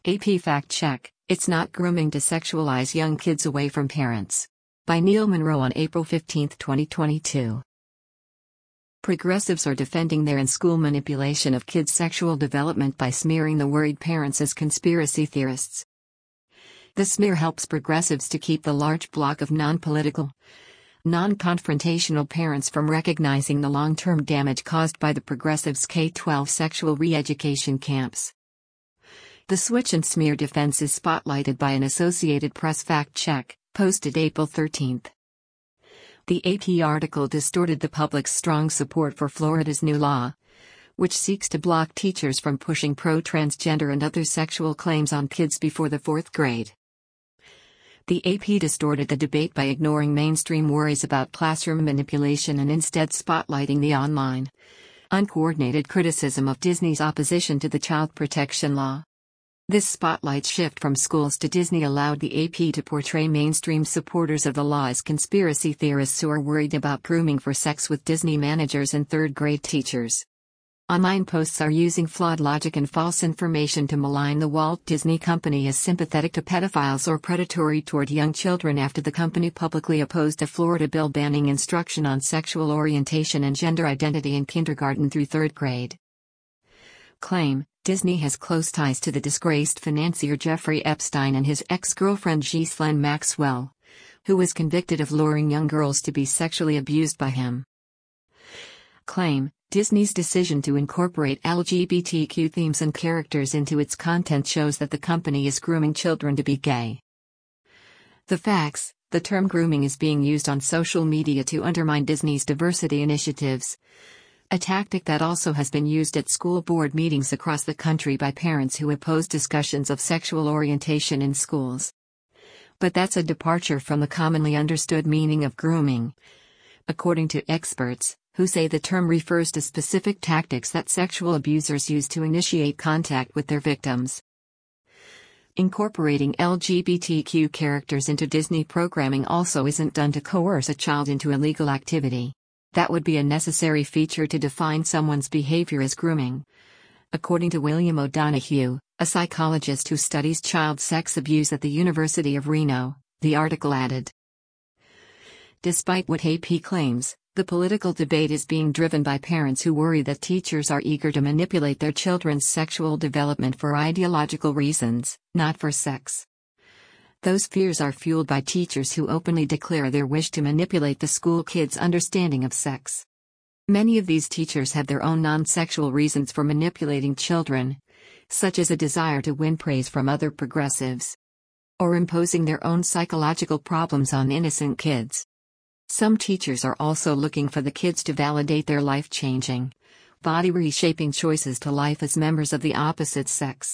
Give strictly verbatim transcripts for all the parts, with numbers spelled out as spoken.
A P Fact Check: It's not grooming to sexualize young kids away from parents. By Neil Monroe on April fifteenth, twenty twenty-two. Progressives are defending their in-school manipulation of kids' sexual development by smearing the worried parents as conspiracy theorists. The smear helps progressives to keep the large block of non-political, non-confrontational parents from recognizing the long-term damage caused by the progressives' K twelve sexual re-education camps. The switch and smear defense is spotlighted by an Associated Press fact check, posted April thirteenth. The A P article distorted the public's strong support for Florida's new law, which seeks to block teachers from pushing pro-transgender and other sexual claims on kids before the fourth grade. The A P distorted the debate by ignoring mainstream worries about classroom manipulation and instead spotlighting the online, uncoordinated criticism of Disney's opposition to the child protection law. This spotlight shift from schools to Disney allowed the A P to portray mainstream supporters of the law as conspiracy theorists who are worried about grooming for sex with Disney managers and third-grade teachers. Online posts are using flawed logic and false information to malign the Walt Disney Company as sympathetic to pedophiles or predatory toward young children after the company publicly opposed a Florida bill banning instruction on sexual orientation and gender identity in kindergarten through third grade. Claim: Disney has close ties to the disgraced financier Jeffrey Epstein and his ex-girlfriend Ghislaine Maxwell, who was convicted of luring young girls to be sexually abused by him. Claim: Disney's decision to incorporate L G B T Q themes and characters into its content shows that the company is grooming children to be gay. The facts: the term grooming is being used on social media to undermine Disney's diversity initiatives, a tactic that also has been used at school board meetings across the country by parents who oppose discussions of sexual orientation in schools. But that's a departure from the commonly understood meaning of grooming, according to experts, who say the term refers to specific tactics that sexual abusers use to initiate contact with their victims. Incorporating L G B T Q characters into Disney programming also isn't done to coerce a child into illegal activity. That would be a necessary feature to define someone's behavior as grooming. According to William O'Donoghue, a psychologist who studies child sex abuse at the University of Reno, the article added. Despite what A P claims, the political debate is being driven by parents who worry that teachers are eager to manipulate their children's sexual development for ideological reasons, not for sex. Those fears are fueled by teachers who openly declare their wish to manipulate the school kids' understanding of sex. Many of these teachers have their own non-sexual reasons for manipulating children, such as a desire to win praise from other progressives, or imposing their own psychological problems on innocent kids. Some teachers are also looking for the kids to validate their life-changing, body-reshaping choices to life as members of the opposite sex.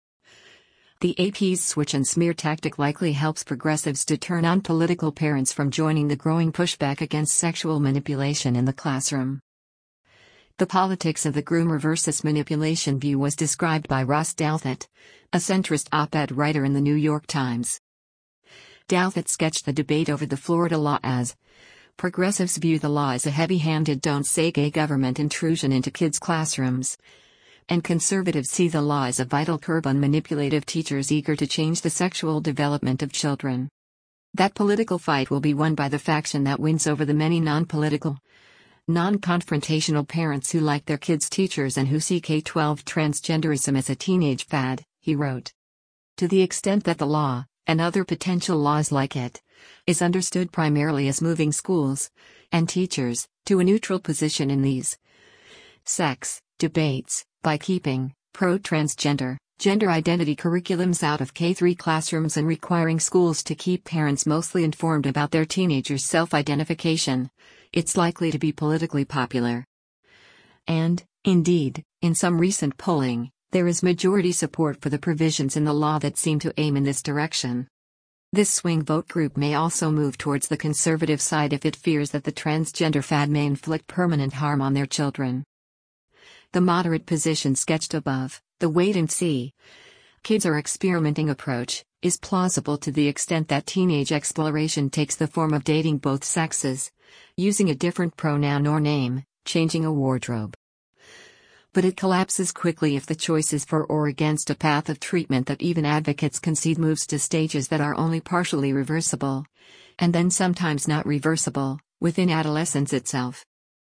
The A P's switch and smear tactic likely helps progressives to turn on political parents from joining the growing pushback against sexual manipulation in the classroom. The politics of the groomer versus manipulation view was described by Ross Douthat, a centrist op-ed writer in the New York Times. Douthat sketched the debate over the Florida law as, progressives view the law as a heavy-handed don't-say-gay government intrusion into kids' classrooms, and conservatives see the law as a vital curb on manipulative teachers eager to change the sexual development of children. That political fight will be won by the faction that wins over the many non-political, non-confrontational parents who like their kids' teachers and who see K twelve transgenderism as a teenage fad, he wrote. To the extent that the law, and other potential laws like it, is understood primarily as moving schools, and teachers, to a neutral position in these sex debates, by keeping pro-transgender, gender identity curriculums out of K three classrooms and requiring schools to keep parents mostly informed about their teenagers' self-identification, it's likely to be politically popular. And, indeed, in some recent polling, there is majority support for the provisions in the law that seem to aim in this direction. This swing vote group may also move towards the conservative side if it fears that the transgender fad may inflict permanent harm on their children. The moderate position sketched above, the wait-and-see, kids are experimenting approach, is plausible to the extent that teenage exploration takes the form of dating both sexes, using a different pronoun or name, changing a wardrobe, But it collapses quickly if the choice is for or against a path of treatment that even advocates concede moves to stages that are only partially reversible, and then sometimes not reversible, within adolescence itself.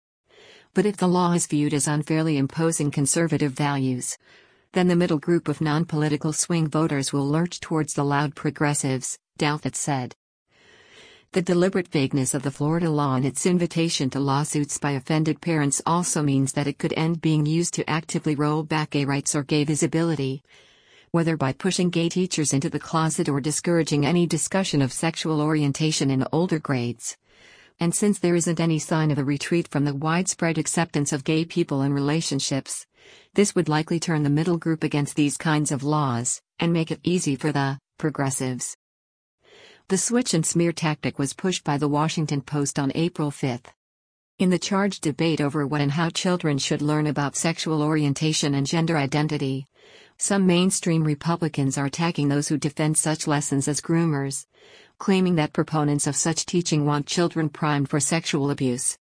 But if the law is viewed as unfairly imposing conservative values, then the middle group of non-political swing voters will lurch towards the loud progressives, Douthit said. The deliberate vagueness of the Florida law and its invitation to lawsuits by offended parents also means that it could end being used to actively roll back gay rights or gay visibility, whether by pushing gay teachers into the closet or discouraging any discussion of sexual orientation in older grades. And since there isn't any sign of a retreat from the widespread acceptance of gay people and relationships, this would likely turn the middle group against these kinds of laws, and make it easy for the progressives. The switch and smear tactic was pushed by the Washington Post on April fifth. In the charged debate over what and how children should learn about sexual orientation and gender identity, some mainstream Republicans are attacking those who defend such lessons as groomers, claiming that proponents of such teaching want children primed for sexual abuse.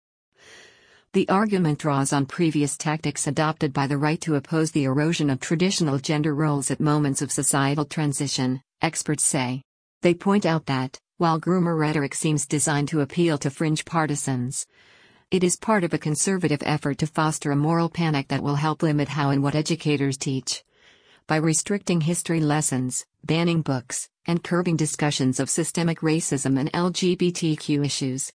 The argument draws on previous tactics adopted by the right to oppose the erosion of traditional gender roles at moments of societal transition, experts say. They point out that, while groomer rhetoric seems designed to appeal to fringe partisans, it is part of a conservative effort to foster a moral panic that will help limit how and what educators teach, by restricting history lessons, banning books, and curbing discussions of systemic racism and L G B T Q issues.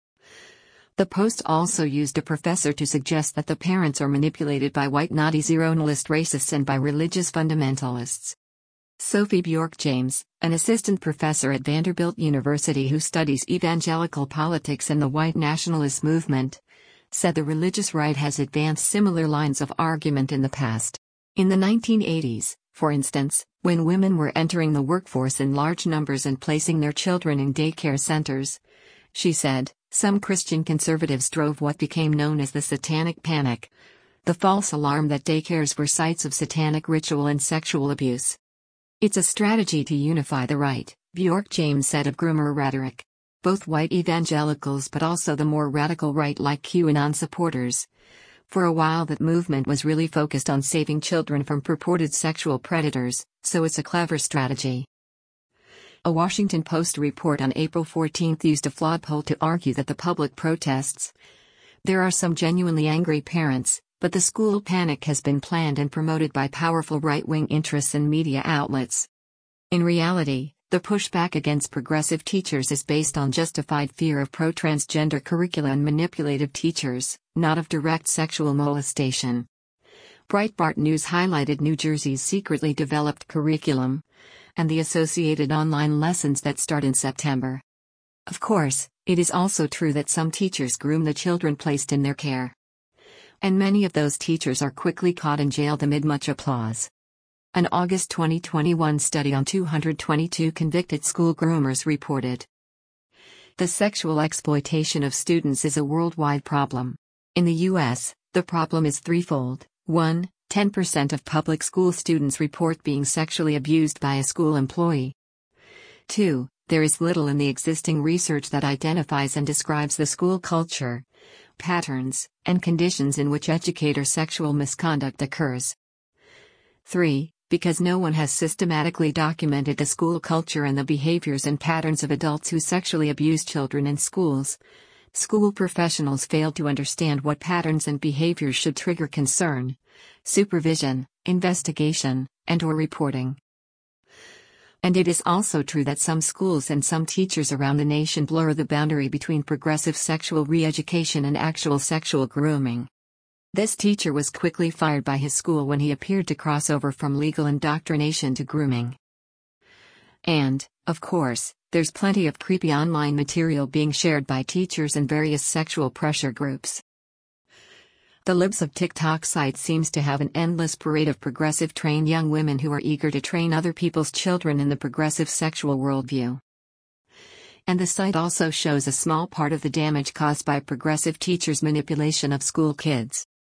The Post also used a professor to suggest that the parents are manipulated by white naughty zero-nihilist racists and by religious fundamentalists. Sophie Bjork-James, an assistant professor at Vanderbilt University who studies evangelical politics and the white nationalist movement, said the religious right has advanced similar lines of argument in the past. In the nineteen eighties, for instance, when women were entering the workforce in large numbers and placing their children in daycare centers, she said, some Christian conservatives drove what became known as the Satanic Panic, the false alarm that daycares were sites of satanic ritual and sexual abuse. It's a strategy to unify the right, Bjork-James said of groomer rhetoric. Both white evangelicals but also the more radical right like QAnon supporters. For a while that movement was really focused on saving children from purported sexual predators, so it's a clever strategy. A Washington Post report on April fourteenth used a flawed poll to argue that the public protests. There are some genuinely angry parents, but the school panic has been planned and promoted by powerful right-wing interests and media outlets. In reality, the pushback against progressive teachers is based on justified fear of pro-transgender curricula and manipulative teachers, not of direct sexual molestation. Breitbart News highlighted New Jersey's secretly developed curriculum, and the associated online lessons that start in September. Of course, it is also true that some teachers groom the children placed in their care. And many of those teachers are quickly caught and jailed amid much applause. An August twenty twenty-one study on two hundred twenty-two convicted school groomers reported. The sexual exploitation of students is a worldwide problem. In the U S, the problem is threefold. one. ten percent of public school students report being sexually abused by a school employee. two. There is little in the existing research that identifies and describes the school culture, patterns, and conditions in which educator sexual misconduct occurs. three. Because no one has systematically documented the school culture and the behaviors and patterns of adults who sexually abuse children in schools, school professionals fail to understand what patterns and behaviors should trigger concern, supervision, investigation, and/or reporting. And it is also true that some schools and some teachers around the nation blur the boundary between progressive sexual re-education and actual sexual grooming. This teacher was quickly fired by his school when he appeared to cross over from legal indoctrination to grooming. And, of course, there's plenty of creepy online material being shared by teachers and various sexual pressure groups. The libs of TikTok site seems to have an endless parade of progressive trained young women who are eager to train other people's children in the progressive sexual worldview. And the site also shows a small part of the damage caused by progressive teachers' manipulation of school kids.